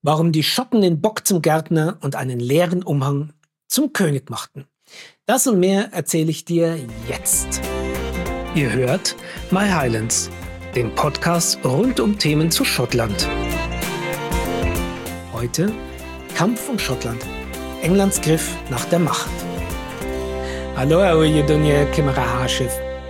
Warum die Schotten den Bock zum Gärtner und einen leeren Umhang zum König machten. Das und mehr erzähle ich dir jetzt. Ihr hört My Highlands, den Podcast rund um Themen zu Schottland. Heute Kampf um Schottland, Englands Griff nach der Macht. Hallo, Dunje Kimmerahaschiff.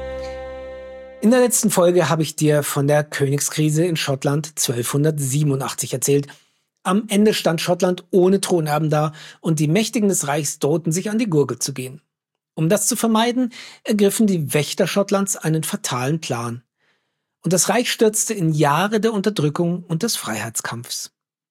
In der letzten Folge habe ich dir von der Königskrise in Schottland 1287 erzählt. Am Ende stand Schottland ohne Thronerben da und die Mächtigen des Reichs drohten sich an die Gurgel zu gehen. Um das zu vermeiden, ergriffen die Wächter Schottlands einen fatalen Plan. Und das Reich stürzte in Jahre der Unterdrückung und des Freiheitskampfs.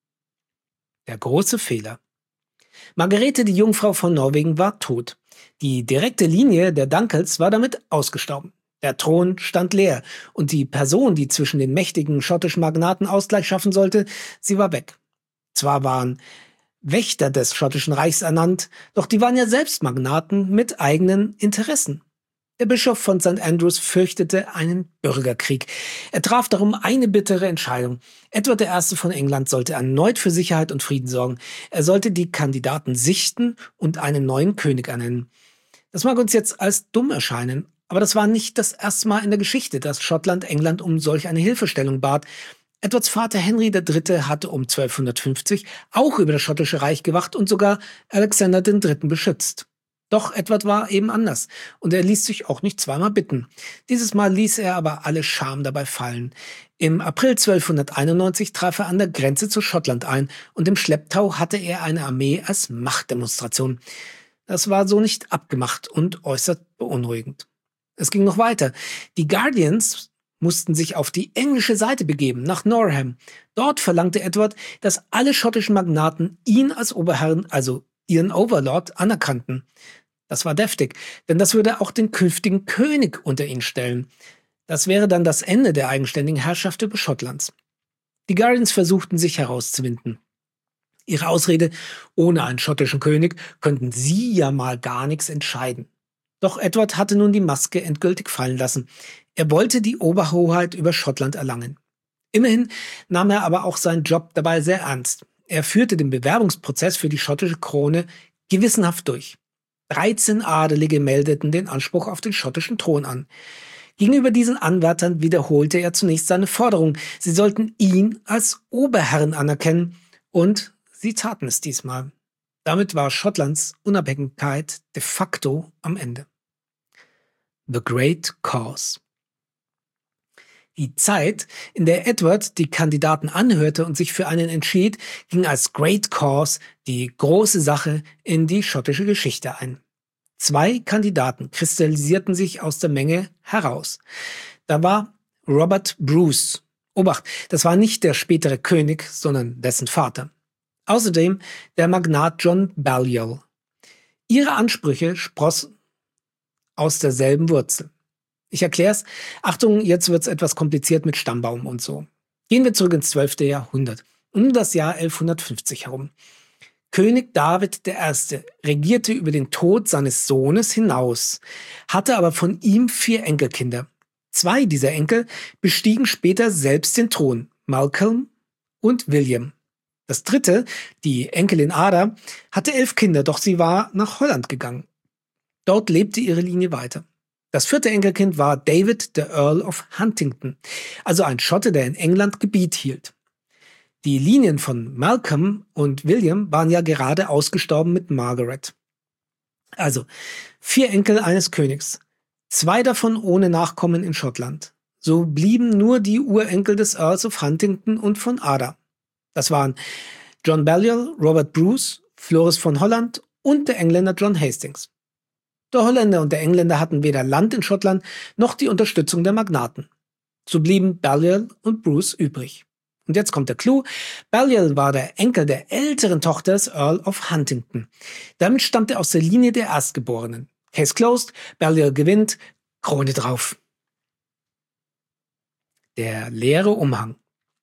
Der große Fehler. Margarete, die Jungfrau von Norwegen, war tot. Die direkte Linie der Dunkels war damit ausgestorben. Der Thron stand leer und die Person, die zwischen den mächtigen schottischen Magnaten Ausgleich schaffen sollte, sie war weg. Zwar waren Wächter des schottischen Reichs ernannt, doch die waren ja selbst Magnaten mit eigenen Interessen. Der Bischof von St. Andrews fürchtete einen Bürgerkrieg. Er traf darum eine bittere Entscheidung. Edward I. von England sollte erneut für Sicherheit und Frieden sorgen. Er sollte die Kandidaten sichten und einen neuen König ernennen. Das mag uns jetzt als dumm erscheinen, aber das war nicht das erste Mal in der Geschichte, dass Schottland England um solch eine Hilfestellung bat. Edwards Vater Henry III. Hatte um 1250 auch über das schottische Reich gewacht und sogar Alexander III. Beschützt. Doch Edward war eben anders und er ließ sich auch nicht zweimal bitten. Dieses Mal ließ er aber alle Scham dabei fallen. Im April 1291 traf er an der Grenze zu Schottland ein und im Schlepptau hatte er eine Armee als Machtdemonstration. Das war so nicht abgemacht und äußerst beunruhigend. Es ging noch weiter. Die Guardians mussten sich auf die englische Seite begeben, nach Norham. Dort verlangte Edward, dass alle schottischen Magnaten ihn als Oberherrn, also ihren Overlord, anerkannten. Das war deftig, denn das würde auch den künftigen König unter ihn stellen. Das wäre dann das Ende der eigenständigen Herrschaft über Schottlands. Die Guardians versuchten sich herauszuwinden. Ihre Ausrede, ohne einen schottischen König könnten sie ja mal gar nichts entscheiden. Doch Edward hatte nun die Maske endgültig fallen lassen. Er wollte die Oberhoheit über Schottland erlangen. Immerhin nahm er aber auch seinen Job dabei sehr ernst. Er führte den Bewerbungsprozess für die schottische Krone gewissenhaft durch. 13 Adelige meldeten den Anspruch auf den schottischen Thron an. Gegenüber diesen Anwärtern wiederholte er zunächst seine Forderung. Sie sollten ihn als Oberherrn anerkennen und sie taten es diesmal. Damit war Schottlands Unabhängigkeit de facto am Ende. The Great Cause. Die Zeit, in der Edward die Kandidaten anhörte und sich für einen entschied, ging als Great Cause, die große Sache, in die schottische Geschichte ein. 2 Kandidaten kristallisierten sich aus der Menge heraus. Da war Robert Bruce. Obacht, das war nicht der spätere König, sondern dessen Vater. Außerdem der Magnat John Balliol. Ihre Ansprüche sprossen aus derselben Wurzel. Ich erklär's. Achtung, jetzt wird's etwas kompliziert mit Stammbaum und so. Gehen wir zurück ins 12. Jahrhundert, um das Jahr 1150 herum. König David I. regierte über den Tod seines Sohnes hinaus, hatte aber von ihm 4 Enkelkinder. 2 dieser Enkel bestiegen später selbst den Thron, Malcolm und William. Das 3., die Enkelin Ada, hatte 11 Kinder, doch sie war nach Holland gegangen. Dort lebte ihre Linie weiter. Das 4. Enkelkind war David, der Earl of Huntingdon, also ein Schotte, der in England Gebiet hielt. Die Linien von Malcolm und William waren ja gerade ausgestorben mit Margaret. Also 4 Enkel eines Königs, 2 davon ohne Nachkommen in Schottland. So blieben nur die Urenkel des Earls of Huntingdon und von Ada. Das waren John Balliol, Robert Bruce, Floris von Holland und der Engländer John Hastings. Der Holländer und der Engländer hatten weder Land in Schottland noch die Unterstützung der Magnaten. So blieben Balliol und Bruce übrig. Und jetzt kommt der Clou. Balliol war der Enkel der älteren Tochter des Earl of Huntingdon. Damit stammt er aus der Linie der Erstgeborenen. Case closed, Balliol gewinnt, Krone drauf. Der leere Umhang.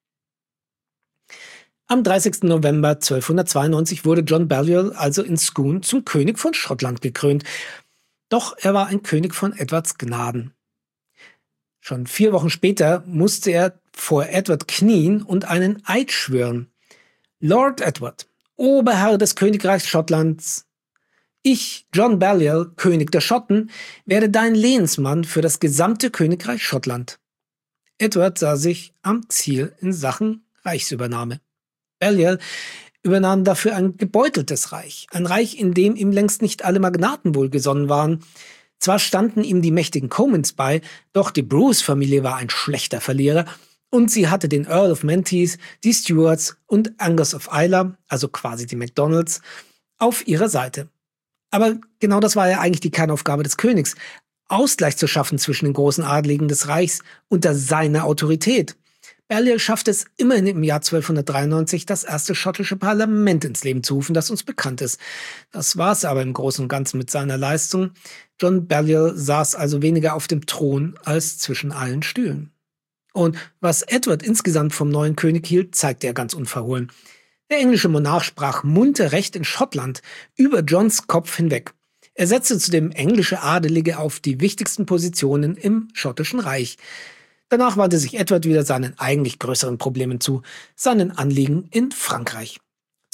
Am 30. November 1292 wurde John Balliol also in Scone zum König von Schottland gekrönt. Doch er war ein König von Edwards Gnaden. Schon 4 Wochen später musste er vor Edward knien und einen Eid schwören. Lord Edward, Oberherr des Königreichs Schottlands, ich, John Balliol, König der Schotten, werde dein Lehnsmann für das gesamte Königreich Schottland. Edward sah sich am Ziel in Sachen Reichsübernahme. Balliol übernahm dafür ein gebeuteltes Reich, ein Reich, in dem ihm längst nicht alle Magnaten wohlgesonnen waren. Zwar standen ihm die mächtigen Comyns bei, doch die Bruce-Familie war ein schlechter Verlierer und sie hatte den Earl of Menteith, die Stuarts und Angus of Islay, also quasi die Macdonalds, auf ihrer Seite. Aber genau das war ja eigentlich die Kernaufgabe des Königs, Ausgleich zu schaffen zwischen den großen Adligen des Reichs unter seiner Autorität. Balliol schaffte es immerhin im Jahr 1293, das erste schottische Parlament ins Leben zu rufen, das uns bekannt ist. Das war es aber im Großen und Ganzen mit seiner Leistung. John Balliol saß also weniger auf dem Thron als zwischen allen Stühlen. Und was Edward insgesamt vom neuen König hielt, zeigte er ganz unverhohlen. Der englische Monarch sprach munter Recht in Schottland über Johns Kopf hinweg. Er setzte zudem englische Adelige auf die wichtigsten Positionen im schottischen Reich. Danach wandte sich Edward wieder seinen eigentlich größeren Problemen zu, seinen Anliegen in Frankreich.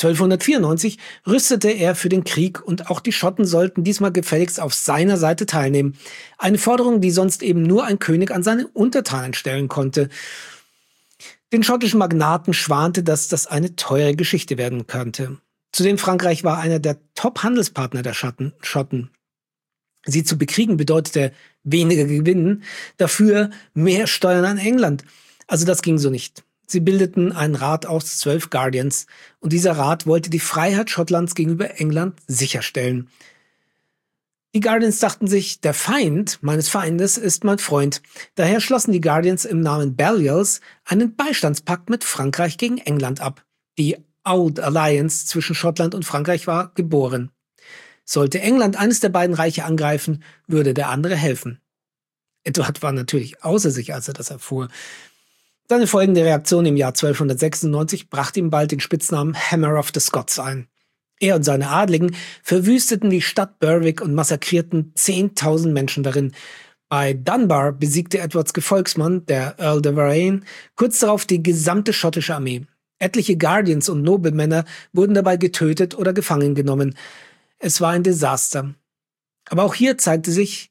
1294 rüstete er für den Krieg und auch die Schotten sollten diesmal gefälligst auf seiner Seite teilnehmen. Eine Forderung, die sonst eben nur ein König an seine Untertanen stellen konnte. Den schottischen Magnaten schwante, dass das eine teure Geschichte werden könnte. Zudem Frankreich war einer der Top-Handelspartner der Schotten. Sie zu bekriegen bedeutete weniger gewinnen, dafür mehr Steuern an England. Also das ging so nicht. Sie bildeten einen Rat aus 12 Guardians und dieser Rat wollte die Freiheit Schottlands gegenüber England sicherstellen. Die Guardians dachten sich, der Feind meines Feindes ist mein Freund. Daher schlossen die Guardians im Namen Balliols einen Beistandspakt mit Frankreich gegen England ab. Die Old Alliance zwischen Schottland und Frankreich war geboren. Sollte England eines der beiden Reiche angreifen, würde der andere helfen. Edward war natürlich außer sich, als er das erfuhr. Seine folgende Reaktion im Jahr 1296 brachte ihm bald den Spitznamen Hammer of the Scots ein. Er und seine Adligen verwüsteten die Stadt Berwick und massakrierten 10.000 Menschen darin. Bei Dunbar besiegte Edwards Gefolgsmann, der Earl de Warenne, kurz darauf die gesamte schottische Armee. Etliche Guardians und Nobelmänner wurden dabei getötet oder gefangen genommen. Es war ein Desaster. Aber auch hier zeigte sich,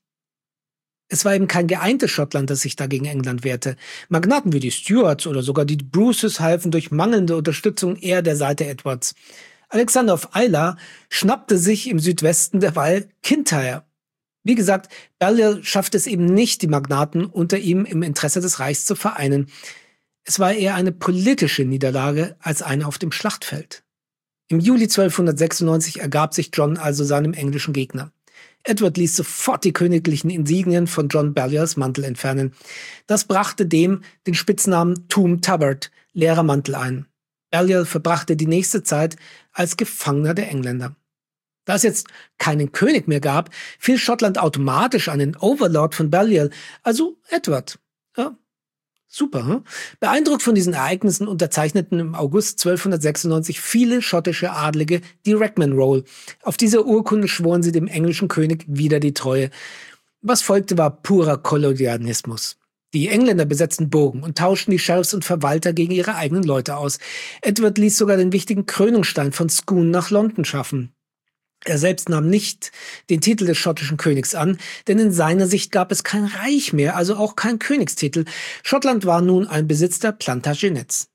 es war eben kein geeintes Schottland, das sich dagegen England wehrte. Magnaten wie die Stuarts oder sogar die Bruces halfen durch mangelnde Unterstützung eher der Seite Edwards. Alexander of Islay schnappte sich im Südwesten derweil Kintyre. Wie gesagt, Balliol schaffte es eben nicht, die Magnaten unter ihm im Interesse des Reichs zu vereinen. Es war eher eine politische Niederlage als eine auf dem Schlachtfeld. Im Juli 1296 ergab sich John also seinem englischen Gegner. Edward ließ sofort die königlichen Insignien von John Balliols Mantel entfernen. Das brachte dem den Spitznamen Toom Tubbard, leerer Mantel, ein. Balliol verbrachte die nächste Zeit als Gefangener der Engländer. Da es jetzt keinen König mehr gab, fiel Schottland automatisch an den Overlord von Balliol, also Edward. Ja, super, hm? Beeindruckt von diesen Ereignissen unterzeichneten im August 1296 viele schottische Adlige die Rackman Roll. Auf dieser Urkunde schworen sie dem englischen König wieder die Treue. Was folgte, war purer Kolonialismus. Die Engländer besetzten Burgen und tauschten die Sheriffs und Verwalter gegen ihre eigenen Leute aus. Edward ließ sogar den wichtigen Krönungsstein von Scone nach London schaffen. Er selbst nahm nicht den Titel des schottischen Königs an, denn in seiner Sicht gab es kein Reich mehr, also auch kein Königstitel. Schottland war nun ein Besitz der Plantagenets.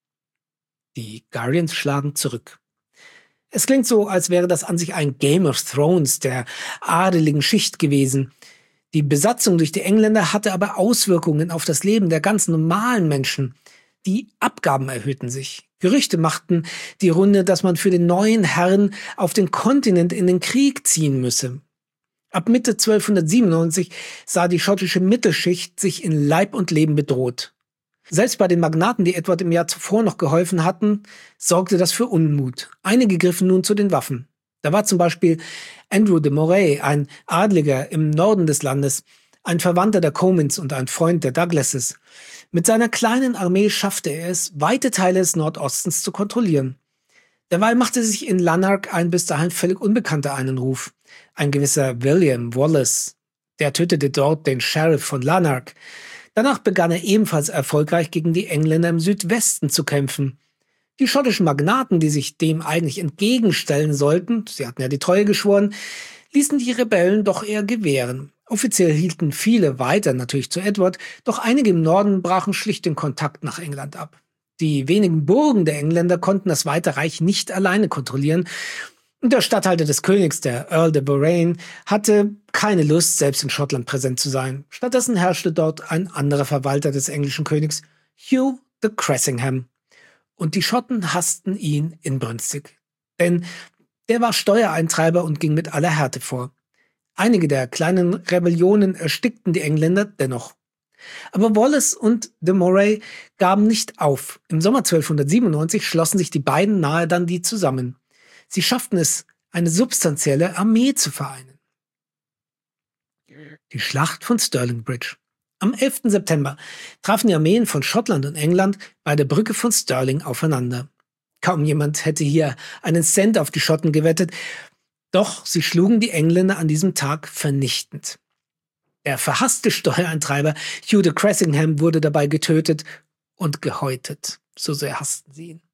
Die Guardians schlagen zurück. Es klingt so, als wäre das an sich ein Game of Thrones der adeligen Schicht gewesen. Die Besatzung durch die Engländer hatte aber Auswirkungen auf das Leben der ganz normalen Menschen. Die Abgaben erhöhten sich. Gerüchte machten die Runde, dass man für den neuen Herrn auf den Kontinent in den Krieg ziehen müsse. Ab Mitte 1297 sah die schottische Mittelschicht sich in Leib und Leben bedroht. Selbst bei den Magnaten, die Edward im Jahr zuvor noch geholfen hatten, sorgte das für Unmut. Einige griffen nun zu den Waffen. Da war zum Beispiel Andrew de Moray, ein Adliger im Norden des Landes, ein Verwandter der Comyns und ein Freund der Douglases. Mit seiner kleinen Armee schaffte er es, weite Teile des Nordostens zu kontrollieren. Derweil machte sich in Lanark ein bis dahin völlig Unbekannter einen Ruf. Ein gewisser William Wallace. Der tötete dort den Sheriff von Lanark. Danach begann er ebenfalls erfolgreich gegen die Engländer im Südwesten zu kämpfen. Die schottischen Magnaten, die sich dem eigentlich entgegenstellen sollten, sie hatten ja die Treue geschworen, ließen die Rebellen doch eher gewähren. Offiziell hielten viele weiter natürlich zu Edward, doch einige im Norden brachen schlicht den Kontakt nach England ab. Die wenigen Burgen der Engländer konnten das Weite Reich nicht alleine kontrollieren. Und der Statthalter des Königs, der Earl de Boraine, hatte keine Lust, selbst in Schottland präsent zu sein. Stattdessen herrschte dort ein anderer Verwalter des englischen Königs, Hugh de Cressingham. Und die Schotten hassten ihn inbrünstig. Denn der war Steuereintreiber und ging mit aller Härte vor. Einige der kleinen Rebellionen erstickten die Engländer dennoch. Aber Wallace und de Moray gaben nicht auf. Im Sommer 1297 schlossen sich die beiden nahe dann die zusammen. Sie schafften es, eine substanzielle Armee zu vereinen. Die Schlacht von Stirling Bridge. Am 11. September trafen die Armeen von Schottland und England bei der Brücke von Stirling aufeinander. Kaum jemand hätte hier einen Cent auf die Schotten gewettet, doch sie schlugen die Engländer an diesem Tag vernichtend. Der verhasste Steuereintreiber Hugh de Cressingham wurde dabei getötet und gehäutet. So sehr hassten sie ihn.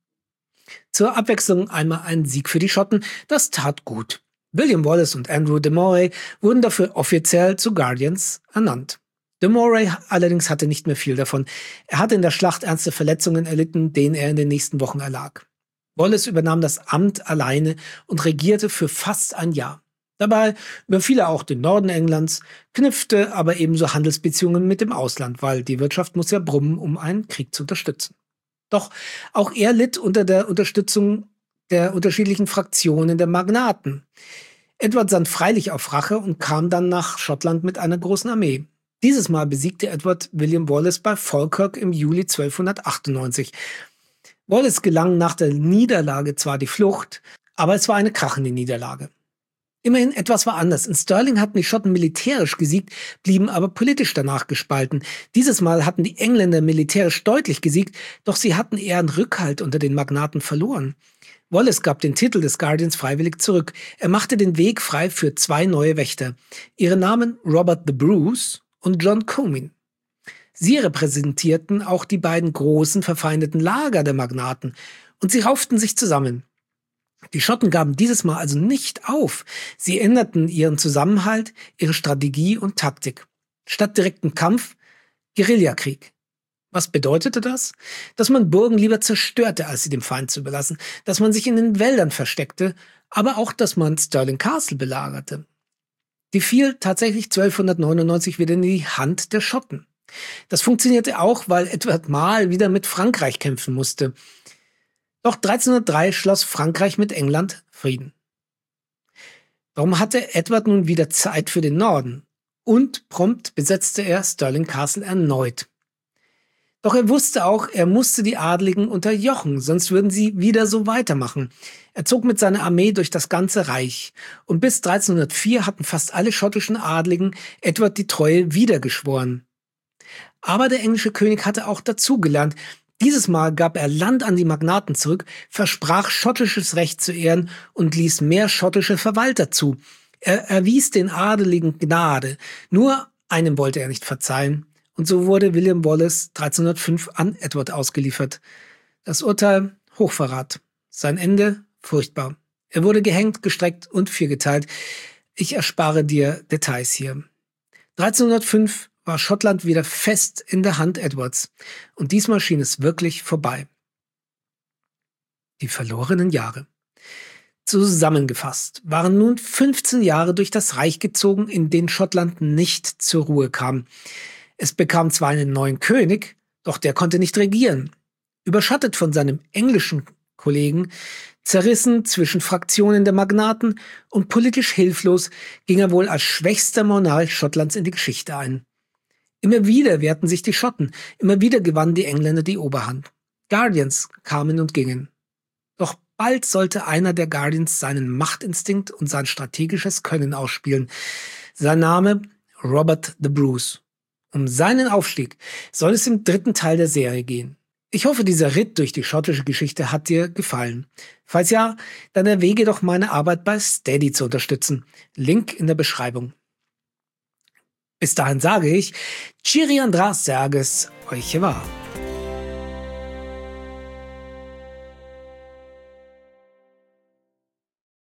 Zur Abwechslung einmal ein Sieg für die Schotten, das tat gut. William Wallace und Andrew de Moray wurden dafür offiziell zu Guardians ernannt. De Moray allerdings hatte nicht mehr viel davon. Er hatte in der Schlacht ernste Verletzungen erlitten, denen er in den nächsten Wochen erlag. Wallace übernahm das Amt alleine und regierte für fast ein Jahr. Dabei überfiel er auch den Norden Englands, knüpfte aber ebenso Handelsbeziehungen mit dem Ausland, weil die Wirtschaft muss ja brummen, um einen Krieg zu unterstützen. Doch auch er litt unter der Unterstützung der unterschiedlichen Fraktionen der Magnaten. Edward sann freilich auf Rache und kam dann nach Schottland mit einer großen Armee. Dieses Mal besiegte Edward William Wallace bei Falkirk im Juli 1298. Wallace gelang nach der Niederlage zwar die Flucht, aber es war eine krachende Niederlage. Immerhin etwas war anders. In Stirling hatten die Schotten militärisch gesiegt, blieben aber politisch danach gespalten. Dieses Mal hatten die Engländer militärisch deutlich gesiegt, doch sie hatten eher einen Rückhalt unter den Magnaten verloren. Wallace gab den Titel des Guardians freiwillig zurück. Er machte den Weg frei für 2 neue Wächter. Ihre Namen Robert the Bruce und John Comyn. Sie repräsentierten auch die beiden großen verfeindeten Lager der Magnaten und sie rauften sich zusammen. Die Schotten gaben dieses Mal also nicht auf. Sie änderten ihren Zusammenhalt, ihre Strategie und Taktik. Statt direktem Kampf, Guerillakrieg. Was bedeutete das? Dass man Burgen lieber zerstörte, als sie dem Feind zu überlassen, dass man sich in den Wäldern versteckte, aber auch, dass man Stirling Castle belagerte. Die fiel tatsächlich 1299 wieder in die Hand der Schotten. Das funktionierte auch, weil Edward mal wieder mit Frankreich kämpfen musste. Doch 1303 schloss Frankreich mit England Frieden. Darum hatte Edward nun wieder Zeit für den Norden und prompt besetzte er Stirling Castle erneut. Doch er wusste auch, er musste die Adligen unterjochen, sonst würden sie wieder so weitermachen. Er zog mit seiner Armee durch das ganze Reich und bis 1304 hatten fast alle schottischen Adligen Edward die Treue wiedergeschworen. Aber der englische König hatte auch dazugelernt. Dieses Mal gab er Land an die Magnaten zurück, versprach schottisches Recht zu ehren und ließ mehr schottische Verwalter zu. Er erwies den Adeligen Gnade. Nur einem wollte er nicht verzeihen. Und so wurde William Wallace 1305 an Edward ausgeliefert. Das Urteil: Hochverrat. Sein Ende: furchtbar. Er wurde gehängt, gestreckt und viergeteilt. Ich erspare dir Details hier. 1305 war Schottland wieder fest in der Hand Edwards. Und diesmal schien es wirklich vorbei. Die verlorenen Jahre. Zusammengefasst waren nun 15 Jahre durch das Reich gezogen, in denen Schottland nicht zur Ruhe kam. Es bekam zwar einen neuen König, doch der konnte nicht regieren. Überschattet von seinem englischen Kollegen, zerrissen zwischen Fraktionen der Magnaten und politisch hilflos, ging er wohl als schwächster Monarch Schottlands in die Geschichte ein. Immer wieder wehrten sich die Schotten, immer wieder gewannen die Engländer die Oberhand. Guardians kamen und gingen. Doch bald sollte einer der Guardians seinen Machtinstinkt und sein strategisches Können ausspielen. Sein Name: Robert the Bruce. Um seinen Aufstieg soll es im 3. Teil der Serie gehen. Ich hoffe, dieser Ritt durch die schottische Geschichte hat dir gefallen. Falls ja, dann erwäge doch meine Arbeit bei Steady zu unterstützen. Link in der Beschreibung. Bis dahin sage ich: Chiri Andras Serges, euch war.